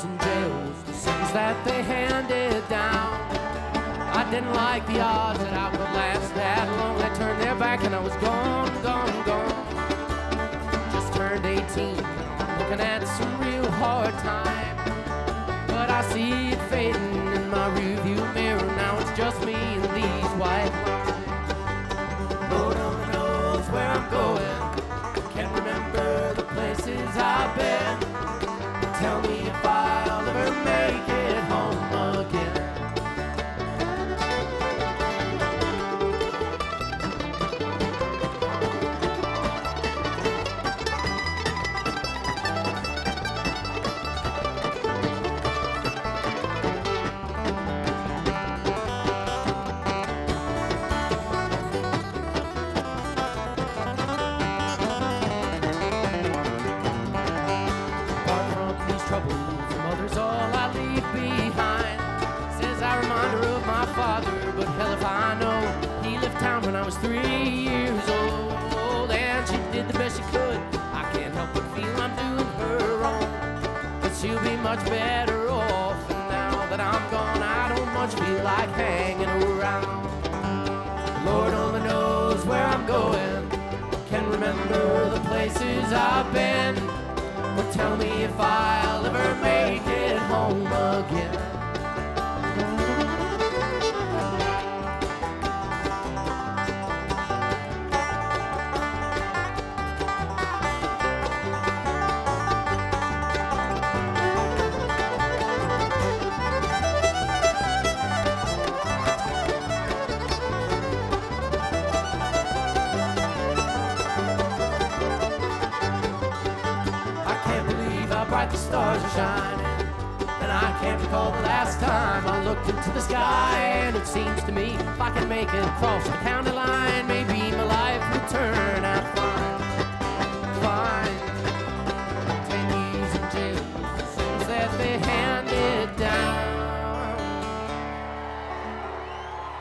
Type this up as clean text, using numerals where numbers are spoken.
and jails, the sins that they handed down. I didn't like the odds that I would last that long. They turned their back and I was gone, gone, gone. Just turned 18, looking at some real hard time. But I see it fading in my rearview mirror. Now it's just me and these white lines. Lord only knows where I'm going. Can't remember the places I've been. Tell me if I'll ever make it home again. Mother's all I leave behind. Says a reminder of my father, but hell if I know. He left town when I was 3 years old, and she did the best she could. I can't help but feel I'm doing her wrong, but she'll be much better off. And now that I'm gone, I don't much feel like hanging around. Lord only knows where I'm going. Can't remember the places I've been. But tell me if I'll ever make it home again. Bright the stars are shining, and I can't recall the last time I looked into the sky. And it seems to me if I can make it across the county line, maybe my life will turn